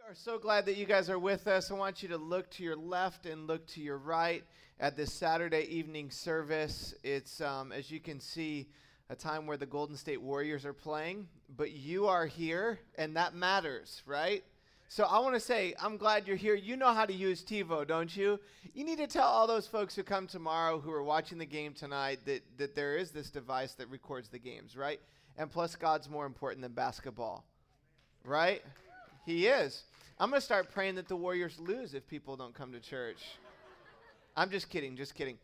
Are so glad that you guys are with us. I want you to look to your left and look to your right at this Saturday evening service. It's, as you can see, a time where the Golden State Warriors are playing, but you are here, and that matters, right? So I want to say, I'm glad you're here. You know how to use TiVo, don't you? You need to tell all those folks who come tomorrow who are watching the game tonight that there is this device that records the games, right? And plus, God's more important than basketball, right? He is. I'm going to start praying that the Warriors lose if people don't come to church. I'm just kidding.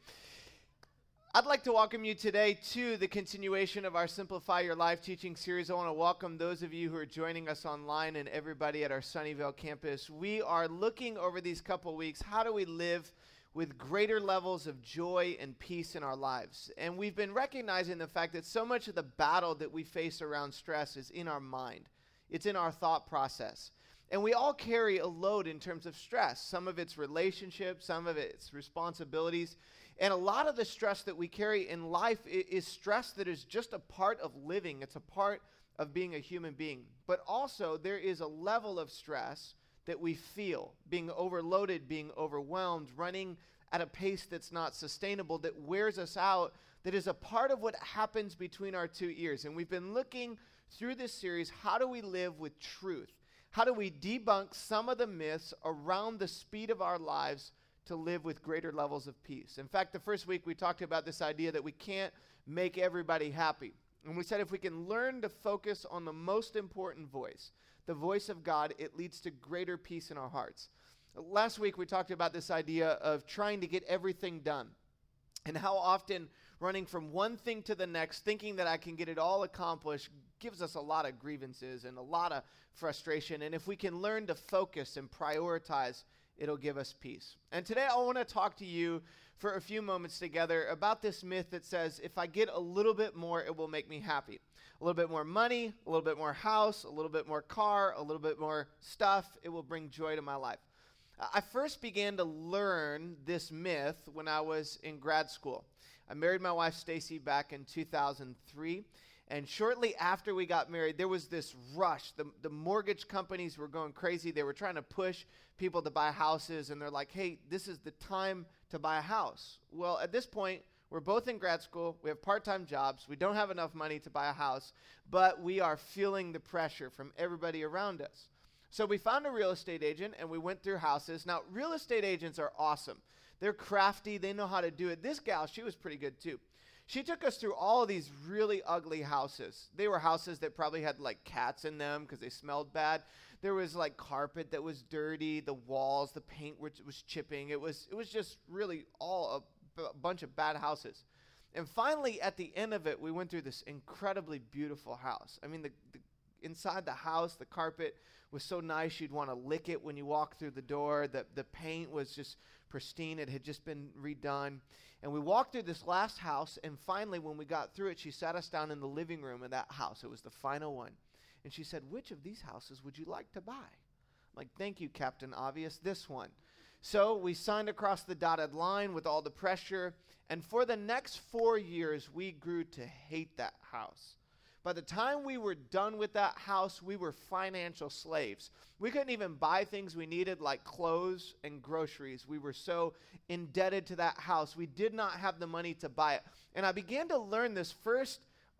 I'd like to welcome you today to the continuation of our Simplify Your Life teaching series. I want to welcome those of you who are joining us online and everybody at our Sunnyvale campus. We are looking over these couple weeks, how do we live with greater levels of joy and peace in our lives? And we've been recognizing the fact that so much of the battle that we face around stress is in our mind. It's in our thought process. And we all carry a load in terms of stress. Some of it's relationships, some of it's responsibilities. And a lot of the stress that we carry in life is stress that is just a part of living. It's a part of being a human being. But also there is a level of stress that we feel, being overloaded, being overwhelmed, running at a pace that's not sustainable, that wears us out, that is a part of what happens between our two ears. And we've been looking through this series, how do we live with truth? How do we debunk some of the myths around the speed of our lives to live with greater levels of peace? In fact, the first week we talked about this idea that we can't make everybody happy. And we said if we can learn to focus on the most important voice, the voice of God, it leads to greater peace in our hearts. Last week we talked about this idea of trying to get everything done and how often running from one thing to the next, thinking that I can get it all accomplished, gives us a lot of grievances and a lot of frustration. And if we can learn to focus and prioritize, it'll give us peace. And today I want to talk to you for a few moments together about this myth that says if I get a little bit more, it will make me happy. A little bit more money, a little bit more house, a little bit more car, a little bit more stuff, it will bring joy to my life. I first began to learn this myth when I was in grad school. I married my wife Stacy back in 2003. And shortly after we got married, there was this rush. The mortgage companies were going crazy. They were trying to push people to buy houses. And they're like, hey, this is the time to buy a house. Well, at this point, we're both in grad school. We have part-time jobs. We don't have enough money to buy a house. But we are feeling the pressure from everybody around us. So we found a real estate agent, and we went through houses. Now, real estate agents are awesome. They're crafty. They know how to do it. This gal, she was pretty good, too. She took us through all of these really ugly houses. They were houses that probably had like cats in them because they smelled bad. There was like carpet that was dirty, the walls, the paint was chipping. It was just really all a bunch of bad houses. And finally, at the end of it, we went through this incredibly beautiful house. I mean, the inside the house, the carpet was so nice you'd want to lick it when you walk through the door. The paint was just pristine. It had just been redone. And we walked through this last house, and finally, when we got through it, she sat us down in the living room of that house. It was the final one. And she said, which of these houses would you like to buy? I'm like, thank you, Captain Obvious, this one. So we signed across the dotted line with all the pressure, and for the next 4 years, we grew to hate that house. By the time we were done with that house, we were financial slaves. We couldn't even buy things we needed like clothes and groceries. We were so indebted to that house. We did not have the money to buy it. And I began to learn this first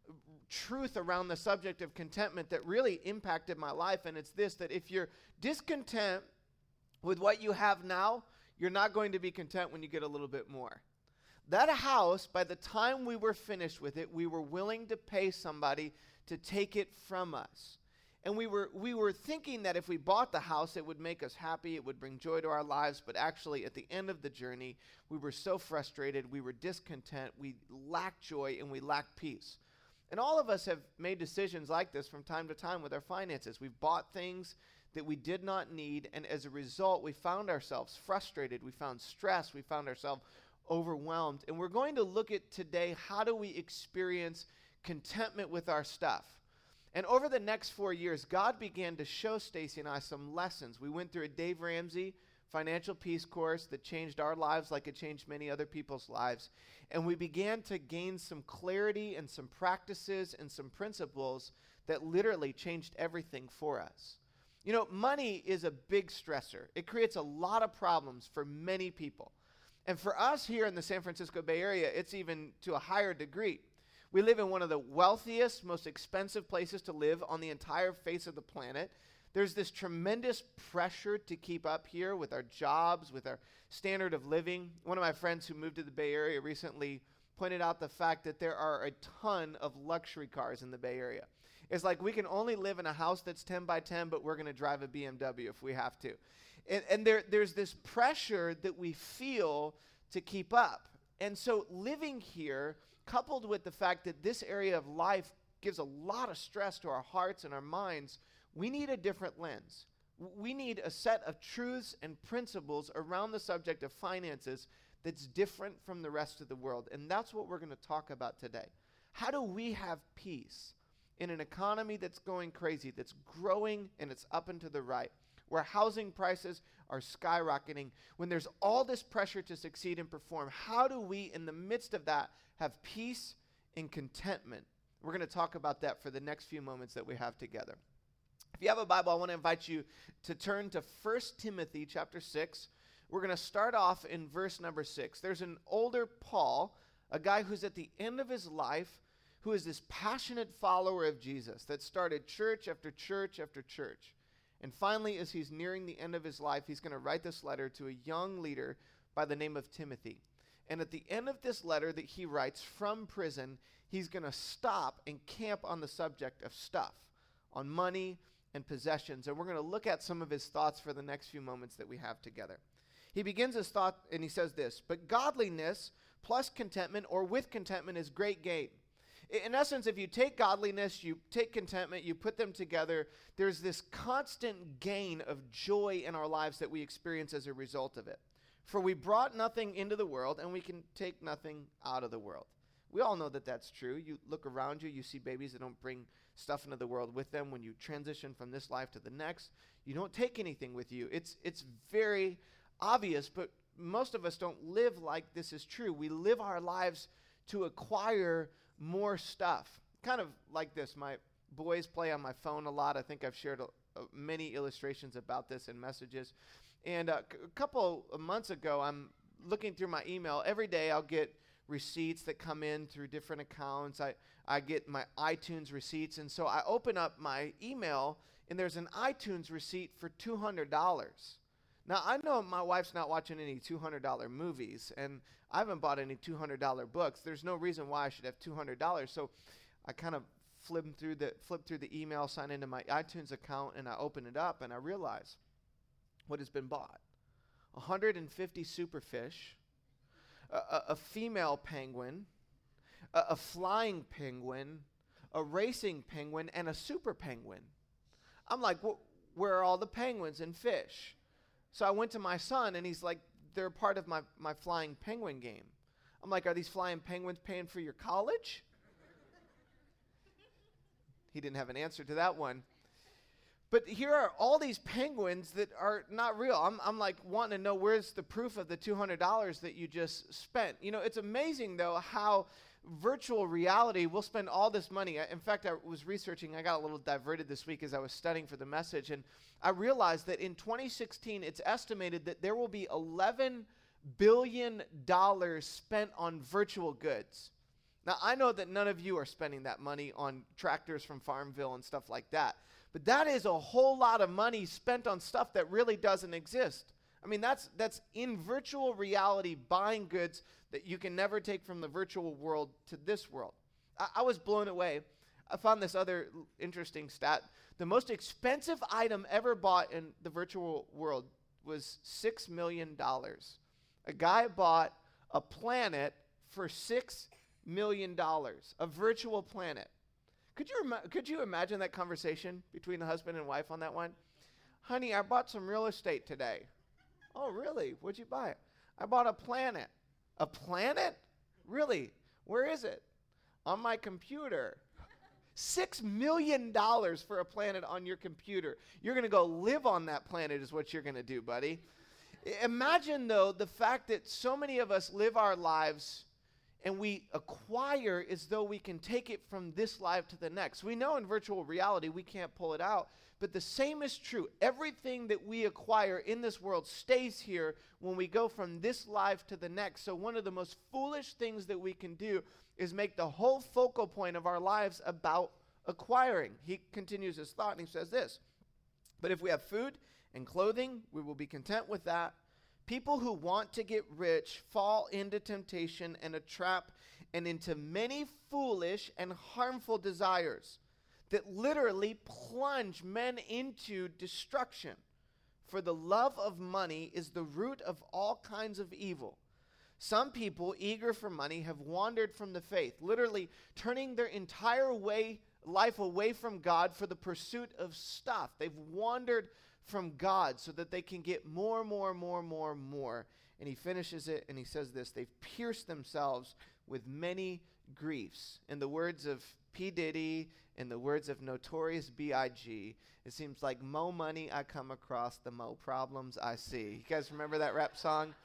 truth around the subject of contentment that really impacted my life. And it's this, that if you're discontent with what you have now, you're not going to be content when you get a little bit more. That house, by the time we were finished with it, we were willing to pay somebody to take it from us. And we were thinking that if we bought the house, it would make us happy, it would bring joy to our lives. But actually, at the end of the journey, we were so frustrated, we were discontent, we lacked joy, and we lacked peace. And all of us have made decisions like this from time to time with our finances. We've bought things that we did not need, and as a result, we found ourselves frustrated, we found stress, we found ourselves overwhelmed. And we're going to look at today, how do we experience contentment with our stuff? And over the next 4 years, God began to show Stacy and I some lessons. We went through a Dave Ramsey financial peace course that changed our lives like it changed many other people's lives. And we began to gain some clarity and some practices and some principles that literally changed everything for us. You know, money is a big stressor. It creates a lot of problems for many people. And for us here in the San Francisco Bay Area, it's even to a higher degree. We live in one of the wealthiest, most expensive places to live on the entire face of the planet. There's this tremendous pressure to keep up here with our jobs, with our standard of living. One of my friends who moved to the Bay Area recently pointed out the fact that there are a ton of luxury cars in the Bay Area. It's like we can only live in a house that's 10 by 10, but we're going to drive a BMW if we have to. And there's this pressure that we feel to keep up. And so living here, coupled with the fact that this area of life gives a lot of stress to our hearts and our minds, we need a different lens. We need a set of truths and principles around the subject of finances that's different from the rest of the world. And that's what we're going to talk about today. How do we have peace in an economy that's going crazy, that's growing and it's up and to the right, where housing prices are skyrocketing, when there's all this pressure to succeed and perform? How do we, in the midst of that, have peace and contentment? We're going to talk about that for the next few moments that we have together. If you have a Bible, I want to invite you to turn to 1 Timothy chapter 6. We're going to start off in verse number 6. There's an older Paul, a guy who's at the end of his life, who is this passionate follower of Jesus that started church after church after church. And finally, as he's nearing the end of his life, he's going to write this letter to a young leader by the name of Timothy. And at the end of this letter that he writes from prison, he's going to stop and camp on the subject of stuff, on money and possessions. And we're going to look at some of his thoughts for the next few moments that we have together. He begins his thought and he says this: but godliness plus contentment, or with contentment, is great gain. In essence, if you take godliness, you take contentment, you put them together, there's this constant gain of joy in our lives that we experience as a result of it. For we brought nothing into the world, and we can take nothing out of the world. We all know that that's true. You look around you, you see babies that don't bring stuff into the world with them. When you transition from this life to the next, you don't take anything with you. It's very obvious, but most of us don't live like this is true. We live our lives to acquire more stuff. Kind of like this. My boys play on my phone a lot. I think I've shared many illustrations about this in messages. And a couple of months ago, I'm looking through my email. Every day I'll get receipts that come in through different accounts. I get my iTunes receipts. And so I open up my email, and there's an iTunes receipt for $200. Now, I know my wife's not watching any $200 movies, and I haven't bought any $200 books. There's no reason why I should have $200. So I kind of flip through the email, sign into my iTunes account, and I open it up, and I realize what has been bought. 150 superfish, a female penguin, a flying penguin, a racing penguin, and a super penguin. I'm like, where are all the penguins and fish? So I went to my son, and he's like, they're part of my flying penguin game. I'm like, are these flying penguins paying for your college? He didn't have an answer to that one. But here are all these penguins that are not real. I'm like wanting to know, where's the proof of the $200 that you just spent? You know, it's amazing, though, how virtual reality will spend all this money. In fact, I was researching. I got a little diverted this week as I was studying for the message, and I realized that in 2016, it's estimated that there will be $11 billion spent on virtual goods. Now, I know that none of you are spending that money on tractors from Farmville and stuff like that, but that is a whole lot of money spent on stuff that really doesn't exist. I mean, that's in virtual reality buying goods that you can never take from the virtual world to this world. I was blown away. I found this other interesting stat. The most expensive item ever bought in the virtual world was $6 million. A guy bought a planet for $6 million, a virtual planet. Could you imagine that conversation between the husband and wife on that one? Honey, I bought some real estate today. Oh, really? What'd you buy? I bought a planet. A planet? Really? Where is it? On my computer. $6 million for a planet on your computer. You're going to go live on that planet is what you're going to do, buddy. Imagine, though, the fact that so many of us live our lives and we acquire as though we can take it from this life to the next. We know in virtual reality we can't pull it out, but the same is true. Everything that we acquire in this world stays here when we go from this life to the next. So one of the most foolish things that we can do is make the whole focal point of our lives about acquiring. He continues his thought and he says this, but if we have food and clothing, we will be content with that. People who want to get rich fall into temptation and a trap and into many foolish and harmful desires that literally plunge men into destruction. For the love of money is the root of all kinds of evil. Some people, eager for money, have wandered from the faith, literally turning their entire life away from God for the pursuit of stuff. They've wandered from God so that they can get more. And he finishes it and he says this, they've pierced themselves with many griefs. In the words of P. Diddy, in the words of Notorious B.I.G., it seems like mo money I come across, the mo problems I see. You guys remember that rap song?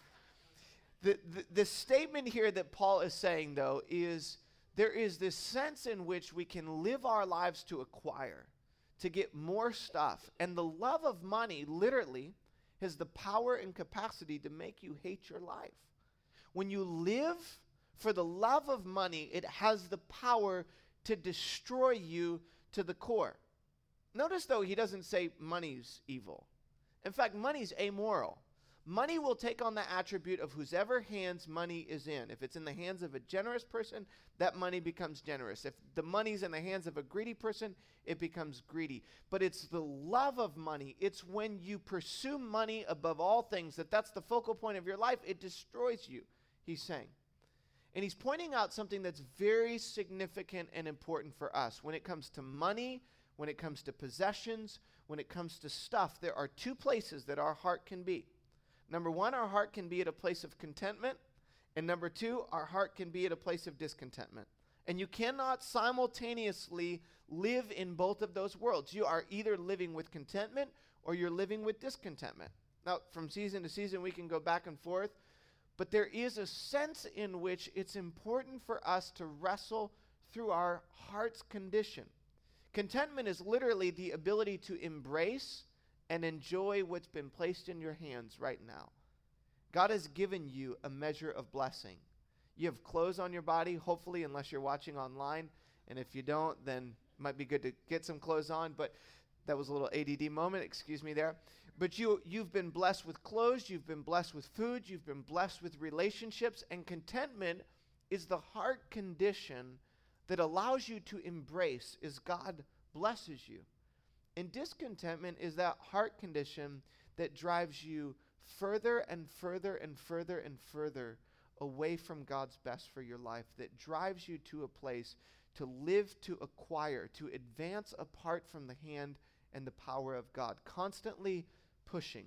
The statement here that Paul is saying, though, is there is this sense in which we can live our lives to acquire, to get more stuff. And the love of money literally has the power and capacity to make you hate your life. When you live for the love of money, it has the power to destroy you to the core. Notice, though, he doesn't say money's evil. In fact, money's amoral. Money will take on the attribute of whosever hands money is in. If it's in the hands of a generous person, that money becomes generous. If the money's in the hands of a greedy person, it becomes greedy. But it's the love of money. It's when you pursue money above all things, that's the focal point of your life. It destroys you, he's saying. And he's pointing out something that's very significant and important for us. When it comes to money, when it comes to possessions, when it comes to stuff, there are two places that our heart can be. Number one, our heart can be at a place of contentment. And number two, our heart can be at a place of discontentment. And you cannot simultaneously live in both of those worlds. You are either living with contentment or you're living with discontentment. Now, from season to season, we can go back and forth. But there is a sense in which it's important for us to wrestle through our heart's condition. Contentment is literally the ability to embrace and enjoy what's been placed in your hands right now. God has given you a measure of blessing. You have clothes on your body, hopefully, unless you're watching online. And if you don't, then it might be good to get some clothes on. But that was a little ADD moment, excuse me there. But you've been blessed with clothes, you've been blessed with food, you've been blessed with relationships, and contentment is the heart condition that allows you to embrace as God blesses you. And discontentment is that heart condition that drives you further and further and further and further away from God's best for your life, that drives you to a place to live, to acquire, to advance apart from the hand and the power of God, constantly pushing.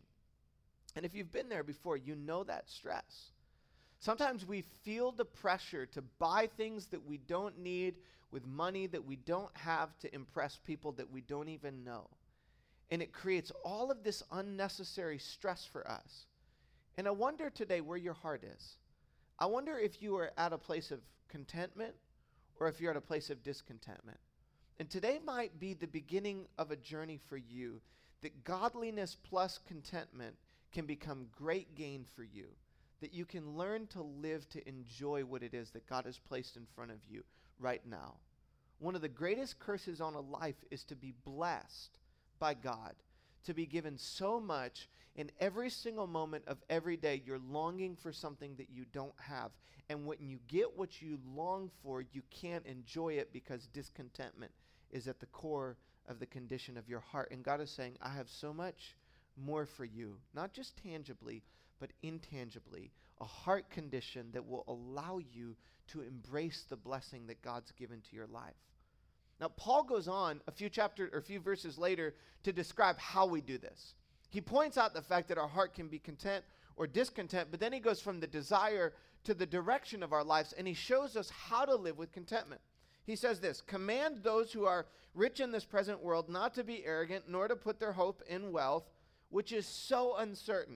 And if you've been there before, you know that stress. Sometimes we feel the pressure to buy things that we don't need with money that we don't have to impress people that we don't even know. And it creates all of this unnecessary stress for us. And I wonder today where your heart is. I wonder if you are at a place of contentment or if you're at a place of discontentment. And today might be the beginning of a journey for you that godliness plus contentment can become great gain for you, that you can learn to live to enjoy what it is that God has placed in front of you right now. One of the greatest curses on a life is to be blessed by God, to be given so much in every single moment of every day. You're longing for something that you don't have. And when you get what you long for, you can't enjoy it because discontentment is at the core of the condition of your heart. And God is saying, I have so much more for you, not just tangibly, but intangibly, a heart condition that will allow you to embrace the blessing that God's given to your life. Now, Paul goes on a few verses later to describe how we do this. He points out the fact that our heart can be content or discontent, but then he goes from the desire to the direction of our lives, and he shows us how to live with contentment. He says this, command those who are rich in this present world not to be arrogant, nor to put their hope in wealth, which is so uncertain.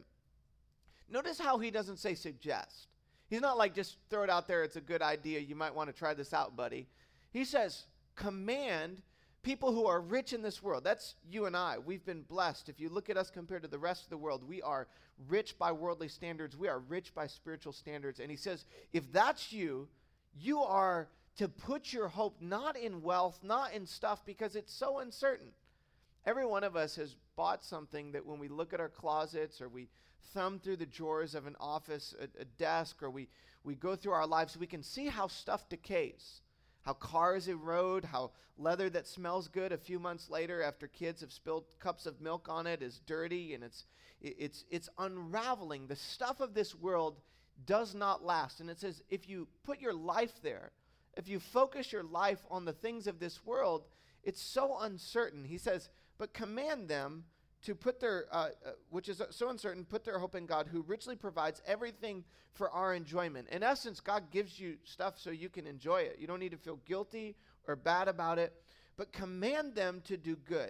Notice how he doesn't say suggest. He's not like, just throw it out there, it's a good idea, you might want to try this out, buddy. He says, command people who are rich in this world. That's you and I. We've been blessed. If you look at us compared to the rest of the world, we are rich by worldly standards. We are rich by spiritual standards. And he says, if that's you, you are to put your hope not in wealth, not in stuff, because it's so uncertain. Every one of us has bought something that when we look at our closets or we thumb through the drawers of an office, a desk, or we go through our lives, we can see how stuff decays, how cars erode, how leather that smells good a few months later after kids have spilled cups of milk on it is dirty, and it's unraveling. The stuff of this world does not last. And it says if you put your life there, if you focus your life on the things of this world, it's so uncertain. He says, but command them to put their, which is so uncertain, put their hope in God, who richly provides everything for our enjoyment. In essence, God gives you stuff so you can enjoy it. You don't need to feel guilty or bad about it, but command them to do good,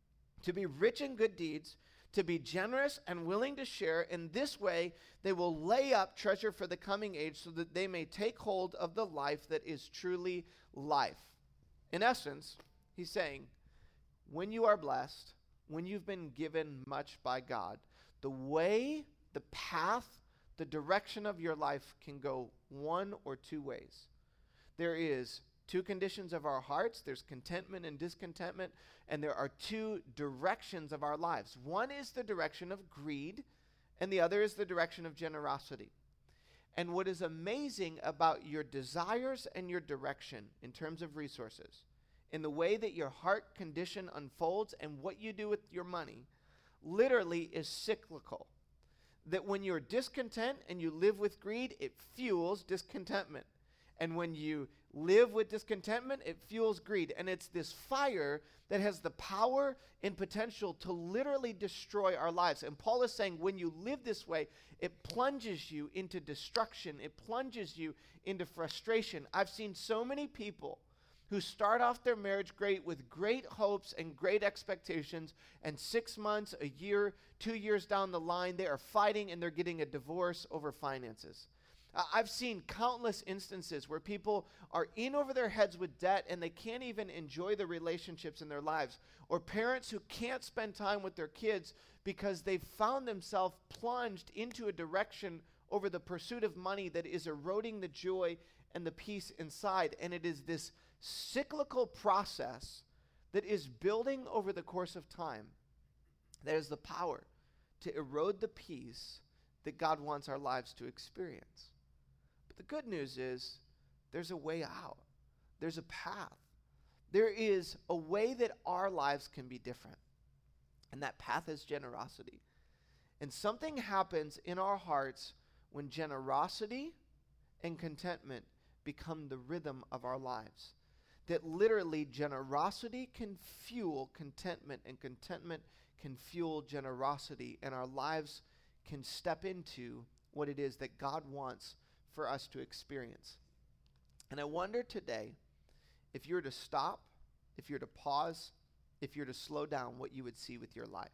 to be rich in good deeds, to be generous and willing to share. In this way, they will lay up treasure for the coming age so that they may take hold of the life that is truly life. In essence, he's saying, when you are blessed, when you've been given much by God, the way, the path, the direction of your life can go one or two ways. There is two conditions of our hearts. There's contentment and discontentment, and there are two directions of our lives. One is the direction of greed, and the other is the direction of generosity. And what is amazing about your desires and your direction in terms of resources, in the way that your heart condition unfolds and what you do with your money, literally is cyclical. That when you're discontent and you live with greed, it fuels discontentment. And when you live with discontentment, it fuels greed. And it's this fire that has the power and potential to literally destroy our lives. And Paul is saying when you live this way, it plunges you into destruction. It plunges you into frustration. I've seen so many people who start off their marriage great with great hopes and great expectations, and 6 months, a year, 2 years down the line, they are fighting and they're getting a divorce over finances. I've seen countless instances where people are in over their heads with debt and they can't even enjoy the relationships in their lives, or parents who can't spend time with their kids because they've found themselves plunged into a direction over the pursuit of money that is eroding the joy and the peace inside. And it is this cyclical process that is building over the course of time that has the power to erode the peace that God wants our lives to experience. But the good news is there's a way out. There's a path. There is a way that our lives can be different. And that path is generosity. And something happens in our hearts when generosity and contentment become the rhythm of our lives. That literally generosity can fuel contentment, and contentment can fuel generosity, and our lives can step into what it is that God wants for us to experience. And I wonder today, if you were to stop, if you were to pause, if you were to slow down, what you would see with your life.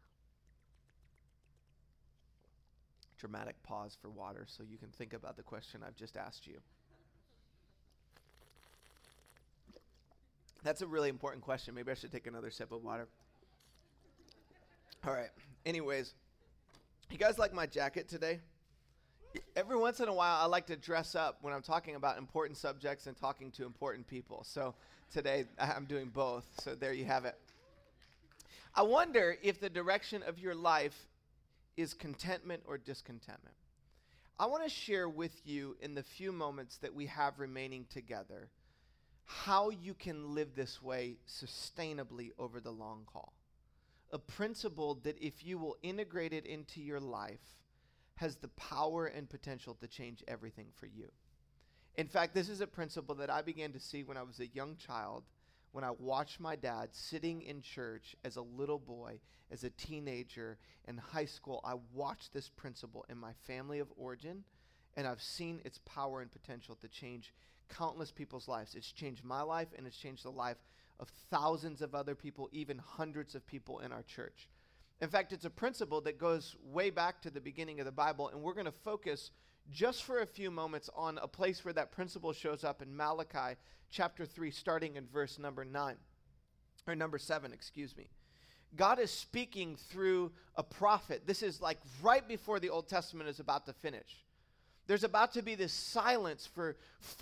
Dramatic pause for water so you can think about the question I've just asked you. That's a really important question. Maybe I should take another sip of water. All right. Anyways, you guys like my jacket today? Every once in a while, I like to dress up when I'm talking about important subjects and talking to important people. So today, I'm doing both. So there you have it. I wonder if the direction of your life is contentment or discontentment. I want to share with you in the few moments that we have remaining together how you can live this way sustainably over the long haul. A principle that if you will integrate it into your life has the power and potential to change everything for you. In fact, this is a principle that I began to see when I was a young child, when I watched my dad sitting in church as a little boy, as a teenager, in high school. I watched this principle in my family of origin, and I've seen its power and potential to change countless people's lives. It's changed my life, and it's changed the life of thousands of other people, even hundreds of people in our church. In fact, it's a principle that goes way back to the beginning of the Bible, and we're going to focus just for a few moments on a place where that principle shows up in Malachi chapter 3, starting in verse number 9. or number 7, excuse me. God is speaking through a prophet. This is like right before the Old Testament is about to finish. There's about to be this silence for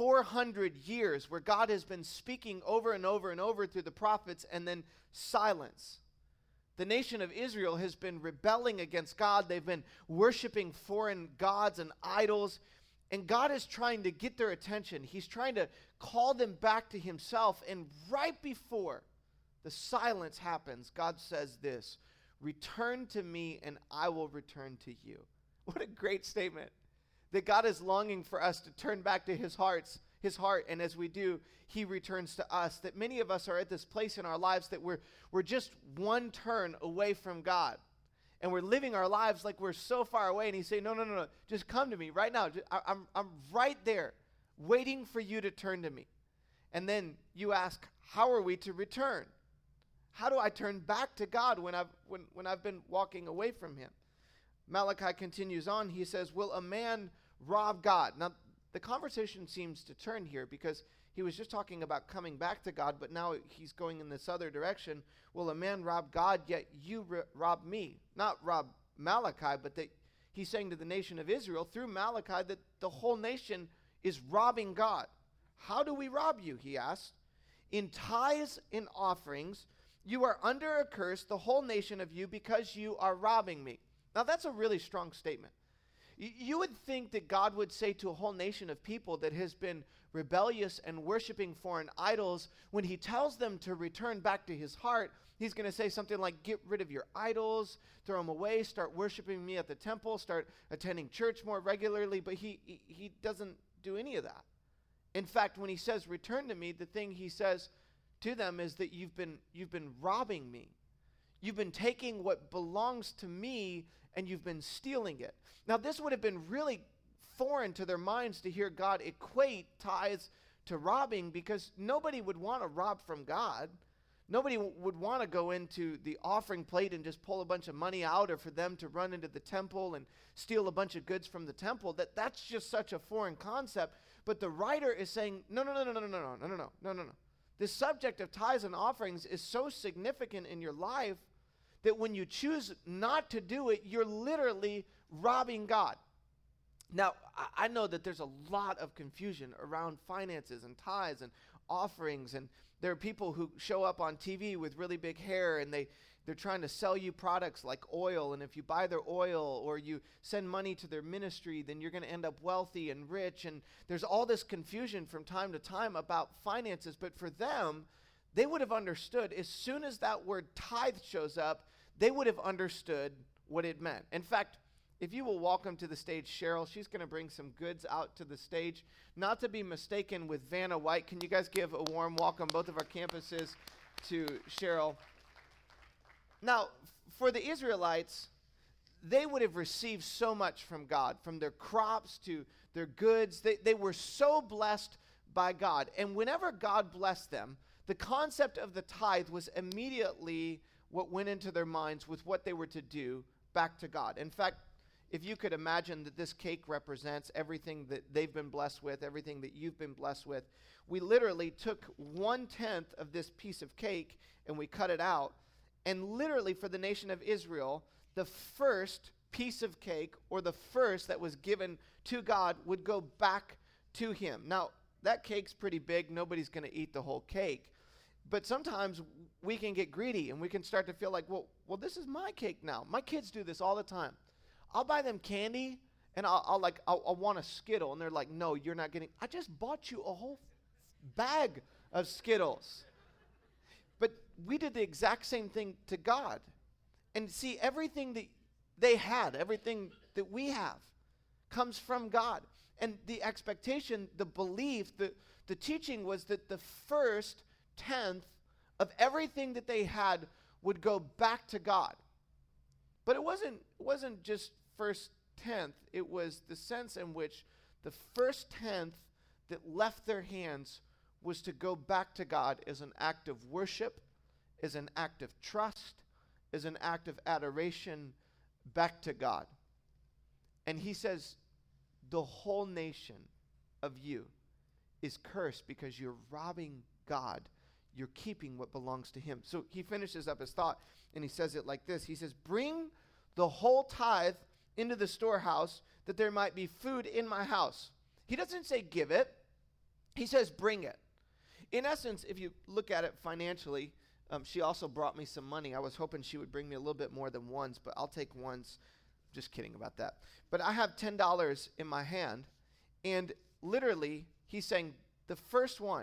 400 years where God has been speaking over and over and over through the prophets, and then silence. The nation of Israel has been rebelling against God. They've been worshiping foreign gods and idols, and God is trying to get their attention. He's trying to call them back to himself, and right before the silence happens, God says this: "Return to me and I will return to you." What a great statement. That God is longing for us to turn back to his heart, and as we do, he returns to us. That many of us are at this place in our lives that we're just one turn away from God. And we're living our lives like we're so far away, and he's saying, no, just come to me right now. I'm right there waiting for you to turn to me. And then you ask, how are we to return? How do I turn back to God when I've been walking away from him? Malachi continues on. He says, will a man rob God? Now, the conversation seems to turn here because he was just talking about coming back to God, but now he's going in this other direction. Will a man rob God, yet you rob me? Not rob Malachi, but that he's saying to the nation of Israel through Malachi that the whole nation is robbing God. How do we rob you, he asked. In tithes and offerings, you are under a curse, the whole nation of you, because you are robbing me. Now, that's a really strong statement. You would think that God would say to a whole nation of people that has been rebellious and worshiping foreign idols, when he tells them to return back to his heart, he's going to say something like, get rid of your idols, throw them away, start worshiping me at the temple, start attending church more regularly, but he doesn't do any of that. In fact, when he says, return to me, the thing he says to them is that you've been robbing me. You've been taking what belongs to me and you've been stealing it. Now, this would have been really foreign to their minds to hear God equate tithes to robbing, because nobody would want to rob from God. Nobody would want to go into the offering plate and just pull a bunch of money out, or for them to run into the temple and steal a bunch of goods from the temple. That's just such a foreign concept. But the writer is saying, no. The subject of tithes and offerings is so significant in your life that when you choose not to do it, you're literally robbing God. Now, I know that there's a lot of confusion around finances and tithes and offerings, and there are people who show up on TV with really big hair, and they're trying to sell you products like oil, and if you buy their oil or you send money to their ministry, then you're going to end up wealthy and rich, and there's all this confusion from time to time about finances. But for them, they would have understood as soon as that word tithe shows up, they would have understood what it meant. In fact, if you will welcome to the stage Cheryl, she's going to bring some goods out to the stage, not to be mistaken with Vanna White. Can you guys give a warm welcome, both of our campuses, to Cheryl? Now, for the Israelites, they would have received so much from God, from their crops to their goods. They were so blessed by God. And whenever God blessed them, the concept of the tithe was immediately what went into their minds with what they were to do back to God. In fact, if you could imagine that this cake represents everything that they've been blessed with, everything that you've been blessed with, we literally took 1/10 of this piece of cake and we cut it out. And literally for the nation of Israel, the first piece of cake, or the first that was given to God, would go back to him. Now, that cake's pretty big. Nobody's going to eat the whole cake. But sometimes we can get greedy and we can start to feel like, well, this is my cake now. My kids do this all the time. I'll buy them candy and I'll want a Skittle, and they're like, no, you're not getting. I just bought you a whole bag of Skittles. But we did the exact same thing to God. And see, everything that they had, everything that we have, comes from God. And the expectation, the belief, the teaching was that the first 10th of everything that they had would go back to God. But it wasn't just first 10th. It was the sense in which the first 10th that left their hands was to go back to God as an act of worship, as an act of trust, as an act of adoration back to God. And he says, the whole nation of you is cursed because you're robbing God. you're keeping what belongs to him. So he finishes up his thought, and he says it like this. He says, bring the whole tithe into the storehouse, that there might be food in my house. He doesn't say give it. He says bring it. In essence, if you look at it financially, she also brought me some money. I was hoping she would bring me a little bit more than ones, but I'll take ones. Just kidding about that. But I have $10 in my hand, and literally, he's saying the first one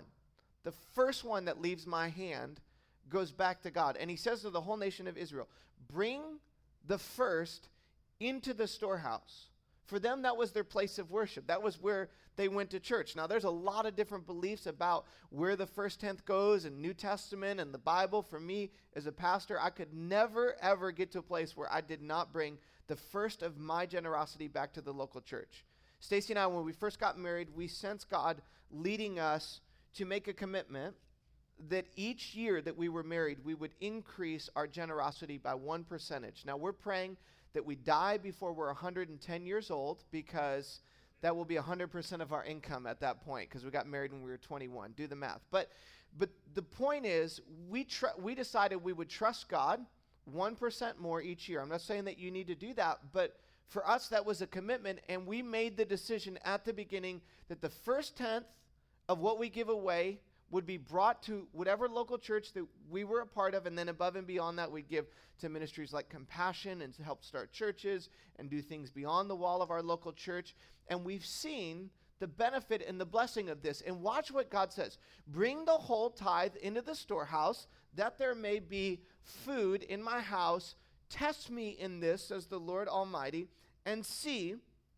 that leaves my hand goes back to God. And he says to the whole nation of Israel, bring the first into the storehouse. For them, that was their place of worship. That was where they went to church. Now, there's a lot of different beliefs about where the first tenth goes in New Testament and the Bible. For me, as a pastor, I could never, ever get to a place where I did not bring the first of my generosity back to the local church. Stacy and I, when we first got married, we sensed God leading us to make a commitment that each year that we were married, we would increase our generosity by 1%. Now, we're praying that we die before we're 110 years old, because that will be 100% of our income at that point, because we got married when we were 21. Do the math. But the point is, we decided we would trust God 1% more each year. I'm not saying that you need to do that, but for us, that was a commitment, and we made the decision at the beginning that the first tenth of what we give away would be brought to whatever local church that we were a part of, and then above and beyond that, we'd give to ministries like Compassion and to help start churches and do things beyond the wall of our local church. And we've seen the benefit and the blessing of this. And watch what God says. Bring the whole tithe into the storehouse, that there may be food in my house. Test me in this, says the Lord Almighty, and see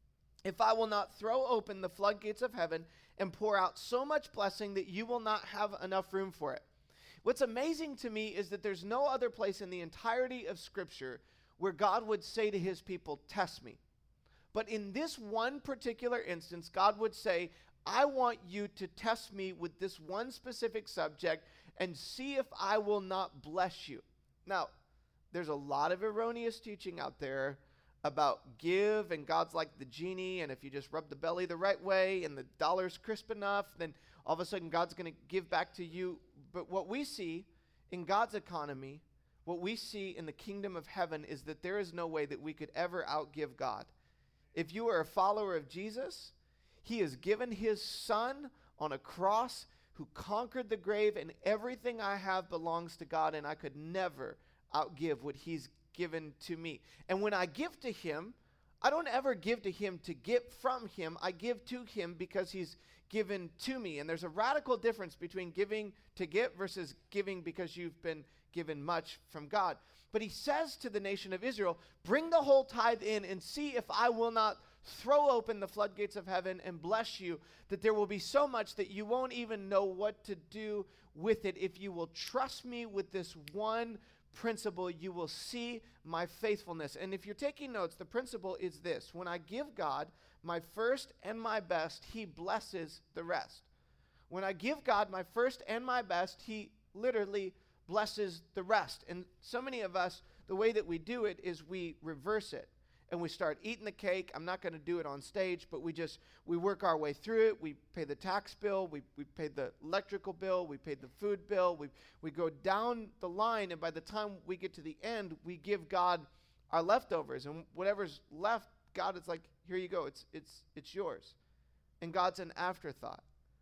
if I will not throw open the floodgates of heaven and pour out so much blessing that you will not have enough room for it. What's amazing to me is that there's no other place in the entirety of Scripture where God would say to his people, test me. But in this one particular instance, God would say, I want you to test me with this one specific subject and see if I will not bless you. Now, there's a lot of erroneous teaching out there about give, and God's like the genie, and if you just rub the belly the right way and the dollar's crisp enough, then all of a sudden God's going to give back to you. But what we see in God's economy, what we see in the kingdom of heaven, is that there is no way that we could ever outgive God. If you are a follower of Jesus, he has given his son on a cross who conquered the grave, and everything I have belongs to God, and I could never outgive what he's given to me. And when I give to him, I don't ever give to him to get from him. I give to him because he's given to me. And there's a radical difference between giving to get versus giving because you've been given much from God. But he says to the nation of Israel, bring the whole tithe in and see if I will not throw open the floodgates of heaven and bless you, that there will be so much that you won't even know what to do with it. If you will trust me with this one principle, you will see my faithfulness. And if you're taking notes, the principle is this: when I give God my first and my best, he blesses the rest. When I give God my first and my best, he literally blesses the rest. And so many of us, the way that we do it is we reverse it. And we start eating the cake. I'm not going to do it on stage, but we work our way through it. We pay the tax bill. We pay the electrical bill. We pay the food bill. We go down the line, and by the time we get to the end, we give God our leftovers. And whatever's left, God is like, here you go. It's yours. And God's an afterthought.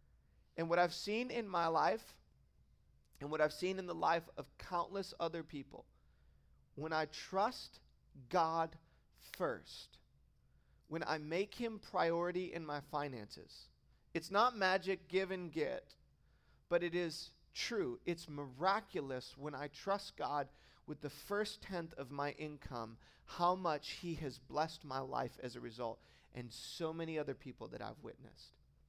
And what I've seen in my life, and what I've seen in the life of countless other people, when I trust God first, when I make him priority in my finances, it's not magic, give and get, but it is true. It's miraculous when I trust God with the first tenth of my income, how much he has blessed my life as a result, and so many other people that I've witnessed.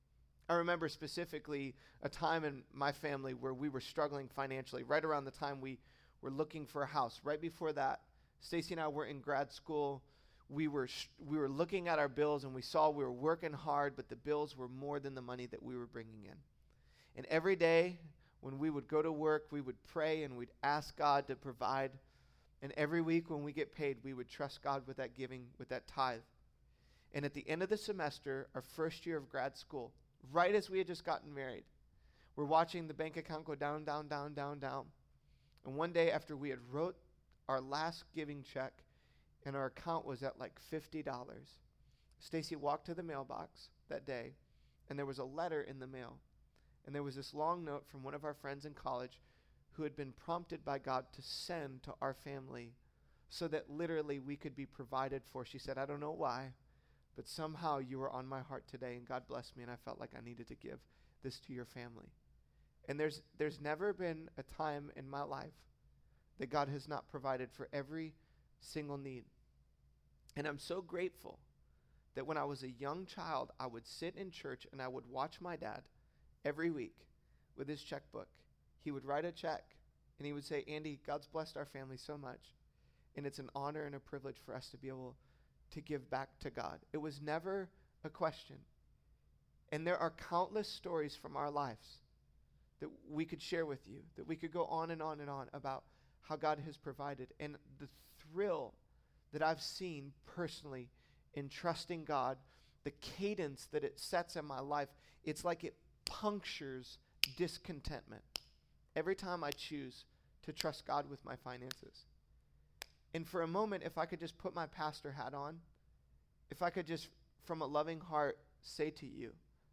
I remember specifically a time in my family where we were struggling financially, right around the time we were looking for a house. Right before that, Stacy and I were in grad school. We were looking at our bills, and we saw we were working hard, but the bills were more than the money that we were bringing in. And every day when we would go to work, we would pray and we'd ask God to provide. And every week when we get paid, we would trust God with that giving, with that tithe. And at the end of the semester, our first year of grad school, right as we had just gotten married, We're watching the bank account go down, down, down, down, down. And one day after we had wrote our last giving check and our account was at like $50, Stacy walked to the mailbox that day and there was a letter in the mail. And there was this long note from one of our friends in college who had been prompted by God to send to our family so that literally we could be provided for. She said, I don't know why, but somehow you were on my heart today and God blessed me and I felt like I needed to give this to your family. And there's never been a time in my life that God has not provided for every single need. And I'm so grateful that when I was a young child, I would sit in church and I would watch my dad every week with his checkbook. He would write a check and he would say, Andy, God's blessed our family so much. And it's an honor and a privilege for us to be able to give back to God. It was never a question. And there are countless stories from our lives that we could share with you, that we could go on and on and on about how God has provided. And the thrill that I've seen personally in trusting God, the cadence that it sets in my life, it's like it punctures discontentment every time I choose to trust God with my finances. And for a moment, if I could just put my pastor hat on, if I could just, from a loving heart, say to you,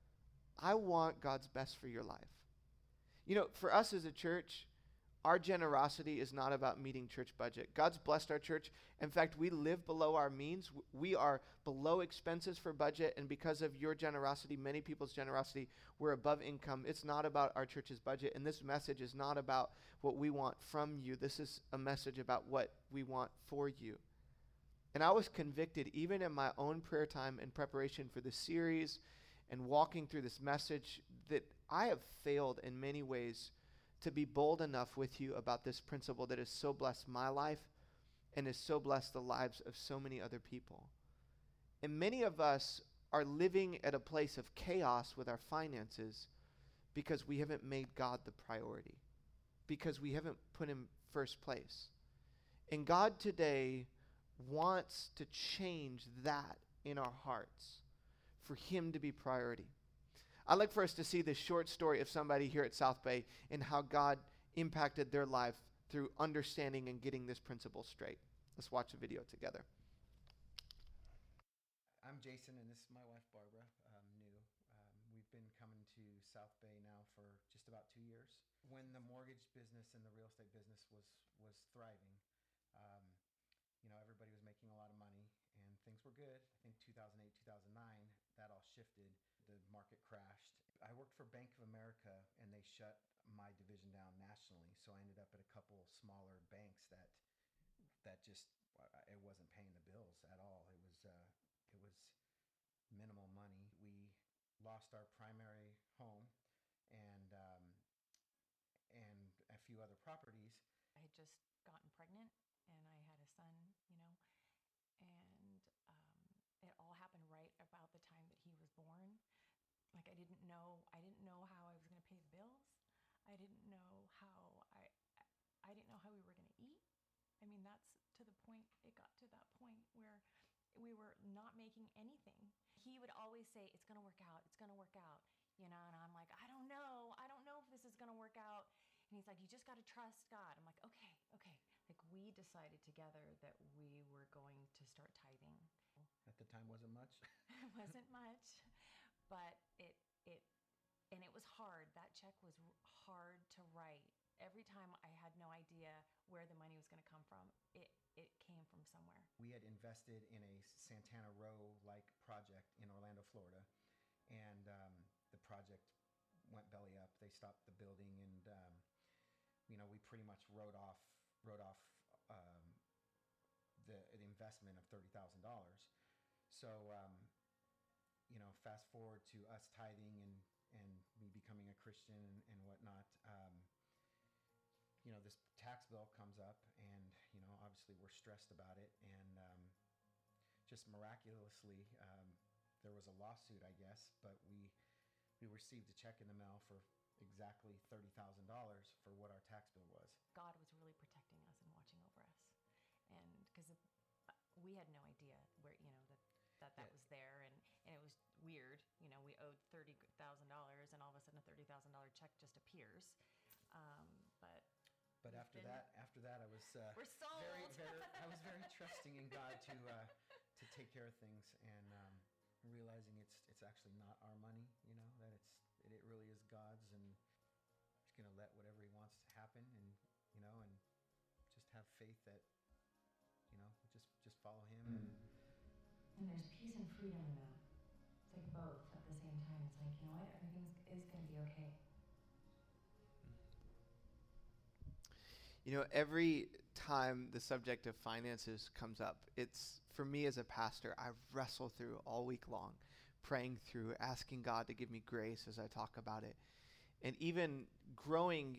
I want God's best for your life. You know, for us as a church, our generosity is not about meeting church budget. God's blessed our church. In fact, we live below our means. We are below expenses for budget, and because of your generosity, many people's generosity, we're above income. It's not about our church's budget, and this message is not about what we want from you. This is a message about what we want for you. And I was convicted, even in my own prayer time in preparation for this series and walking through this message, that I have failed in many ways to be bold enough with you about this principle that has so blessed my life and has so blessed the lives of so many other people. And many of us are living at a place of chaos with our finances because we haven't made God the priority, because we haven't put him first place. And God today wants to change that in our hearts, for him to be priority. I'd like for us to see this short story of somebody here at South Bay and how God impacted their life through understanding and getting this principle straight. Let's watch the video together. I'm Jason, and this is my wife, Barbara, new. We've been coming to South Bay now for just about 2 years. When the mortgage business and the real estate business was thriving, um, everybody was making a lot of money, and things were good. I think 2008, 2009, that all shifted. The market crashed. I worked for Bank of America, and they shut my division down nationally, so I ended up at a couple smaller banks that just it wasn't paying the bills at all. It was minimal money. We lost our primary home and a few other properties. I had just gotten pregnant and I had a son, and it all happened right about the time that he was born. Like I didn't know how I was going to pay the bills. I didn't know I didn't know how we were going to eat. I mean, that's to the point, it got to that point where we were not making anything. He would always say, it's going to work out. It's going to work out. And I'm like, I don't know if this is going to work out. And he's like, you just got to trust God. I'm like, okay. Like we decided together that we were going to start tithing. At the time, wasn't much. It wasn't much, but it was hard. That check was hard to write. Every time I had no idea where the money was going to come from, it came from somewhere. We had invested in a Santana Row-like project in Orlando, Florida, and the project went belly up. They stopped the building, and we pretty much wrote off the investment of $30,000. So fast forward to us tithing and me becoming a Christian and whatnot. This tax bill comes up, and obviously we're stressed about it, and just miraculously there was a lawsuit, I guess, but we received a check in the mail for exactly $30,000 for what our tax bill was. God was really protecting us and watching over us, and because we had no idea where that was there, and it was weird. We owed $30,000, and all of a sudden a $30,000 check just appears. But But after that, I was we're sold. I was very trusting in God to take care of things, and realizing it's actually not our money, that it really is God's, and He's going to let whatever He wants to happen, and and just have faith that just follow Him. And there's peace and freedom in that. It's like both at the same time. It's like, you know what, everything is going to be okay. Every time the subject of finances comes up, it's, for me as a pastor, I wrestle through all week long, praying through, asking God to give me grace as I talk about it. And even growing,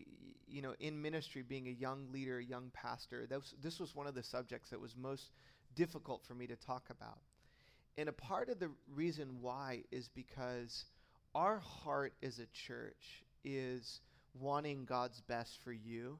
in ministry, being a young leader, a young pastor, this was one of the subjects that was most difficult for me to talk about. And a part of the reason why is because our heart as a church is wanting God's best for you,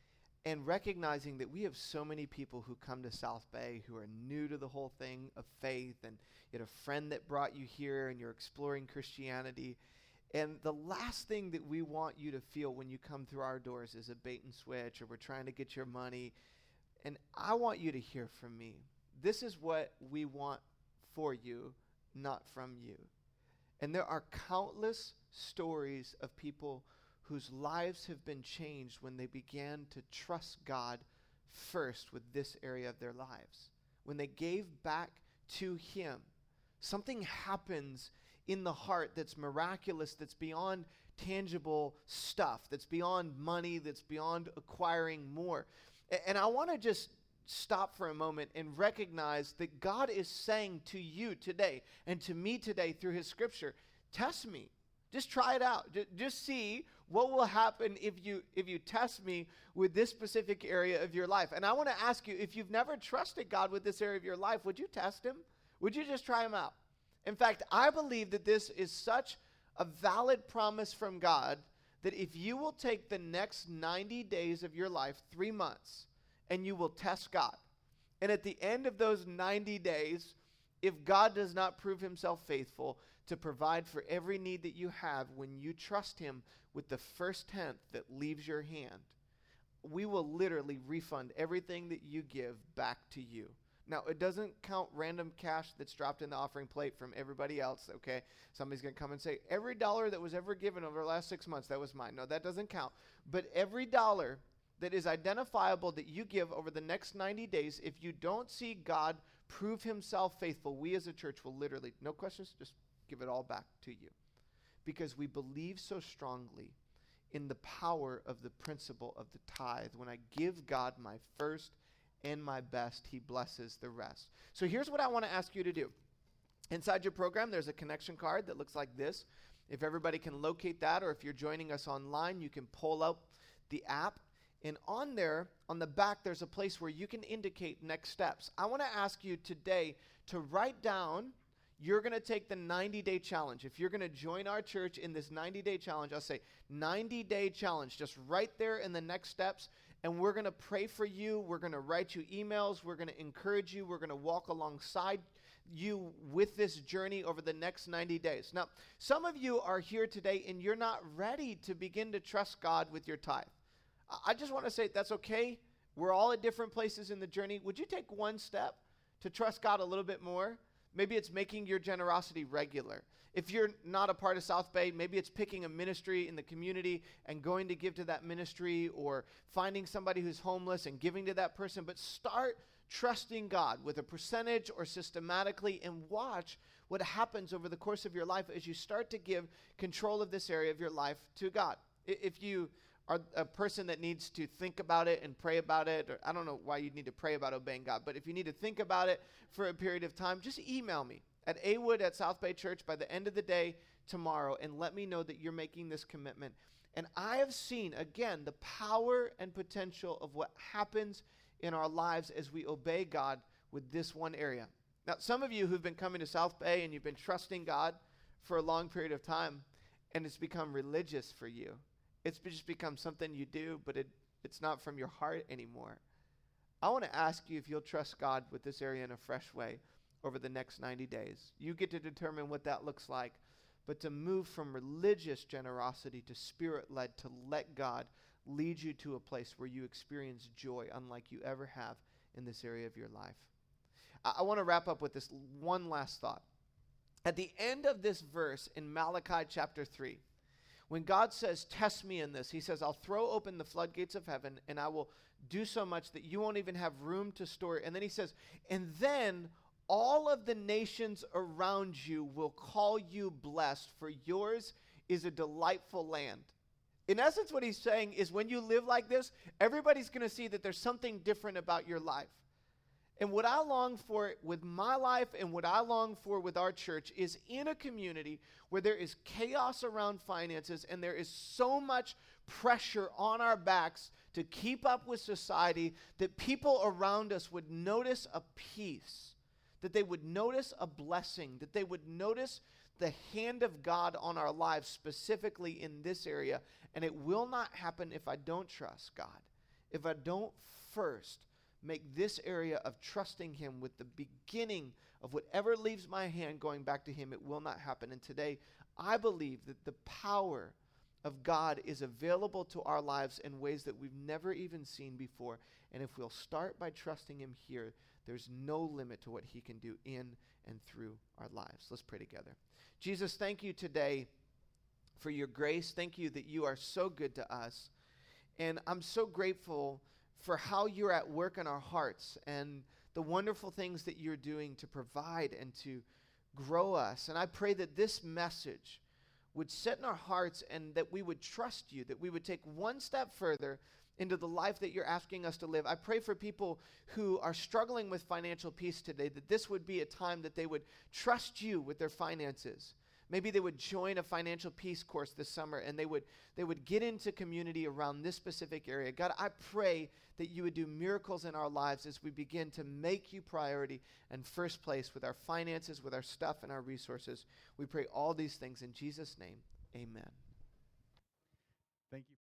and recognizing that we have so many people who come to South Bay who are new to the whole thing of faith, and you had a friend that brought you here and you're exploring Christianity. And the last thing that we want you to feel when you come through our doors is a bait and switch, or we're trying to get your money. And I want you to hear from me. This is what we want for you, not from you. And there are countless stories of people whose lives have been changed when they began to trust God first with this area of their lives. When they gave back to Him, something happens in the heart that's miraculous, that's beyond tangible stuff, that's beyond money, that's beyond acquiring more. And I want to just stop for a moment and recognize that God is saying to you today and to me today through His Scripture, test me. Just try it out. Just see what will happen if you test me with this specific area of your life. And I want to ask you, if you've never trusted God with this area of your life, would you test Him? Would you just try Him out? In fact, I believe that this is such a valid promise from God that if you will take the next 90 days of your life, 3 months, and you will test God, and at the end of those 90 days, if God does not prove Himself faithful to provide for every need that you have when you trust Him with the first tenth that leaves your hand, we will literally refund everything that you give back to you. Now, it doesn't count random cash that's dropped in the offering plate from everybody else, okay? Somebody's going to come and say, every dollar that was ever given over the last 6 months, that was mine. No, that doesn't count. But every dollar that is identifiable that you give over the next 90 days, if you don't see God prove Himself faithful, we as a church will literally, no questions, just give it all back to you. Because we believe so strongly in the power of the principle of the tithe. When I give God my first and my best, He blesses the rest. So here's what I want to ask you to do. Inside your program, there's a connection card that looks like this. If everybody can locate that, or if you're joining us online, you can pull up the app. And on there, on the back, there's a place where you can indicate next steps. I want to ask you today to write down, you're going to take the 90-day challenge. If you're going to join our church in this 90-day challenge, I'll say 90-day challenge, just right there in the next steps. And we're going to pray for you. We're going to write you emails. We're going to encourage you. We're going to walk alongside you with this journey over the next 90 days. Now, some of you are here today and you're not ready to begin to trust God with your tithe. I just want to say that's okay. We're all at different places in the journey. Would you take one step to trust God a little bit more? Maybe it's making your generosity regular. If you're not a part of South Bay, maybe it's picking a ministry in the community and going to give to that ministry, or finding somebody who's homeless and giving to that person. But start trusting God with a percentage or systematically, and watch what happens over the course of your life as you start to give control of this area of your life to God. If you are a person that needs to think about it and pray about it, or I don't know why you'd need to pray about obeying God, but if you need to think about it for a period of time, just email me at awood@southbaychurch by the end of the day tomorrow, and let me know that you're making this commitment. And I have seen, again, the power and potential of what happens in our lives as we obey God with this one area. Now, some of you who've been coming to South Bay and you've been trusting God for a long period of time, and it's become religious for you. It's just become something you do, but it's not from your heart anymore. I want to ask you if you'll trust God with this area in a fresh way over the next 90 days. You get to determine what that looks like. but to move from religious generosity to spirit-led, to let God lead you to a place where you experience joy unlike you ever have in this area of your life. I want to wrap up with this one last thought. At the end of this verse in Malachi chapter 3, when God says, test me in this, he says, I'll throw open the floodgates of heaven and I will do so much that you won't even have room to store it. And then he says, and then all of the nations around you will call you blessed, for yours is a delightful land. In essence, what he's saying is when you live like this, everybody's going to see that there's something different about your life. And what I long for with my life and what I long for with our church is in a community where there is chaos around finances and there is so much pressure on our backs to keep up with society that people around us would notice a peace, that they would notice a blessing, that they would notice the hand of God on our lives, specifically in this area. And it will not happen if I don't trust God, if I don't first make this area of trusting him with the beginning of whatever leaves my hand going back to him. It will not happen. And today, I believe that the power of God is available to our lives in ways that we've never even seen before. And if we'll start by trusting him here, there's no limit to what he can do in and through our lives. Let's pray together. Jesus, thank you today for your grace. Thank you that you are so good to us. And I'm so grateful for how you're at work in our hearts and the wonderful things that you're doing to provide and to grow us. And I pray that this message would set in our hearts and that we would trust you, that we would take one step further into the life that you're asking us to live. I pray for people who are struggling with financial peace today, that this would be a time that they would trust you with their finances. Maybe they would join a financial peace course this summer and they would get into community around this specific area. God, I pray that you would do miracles in our lives as we begin to make you priority and first place with our finances, with our stuff and our resources. We pray all these things in Jesus' name. Amen. Thank you.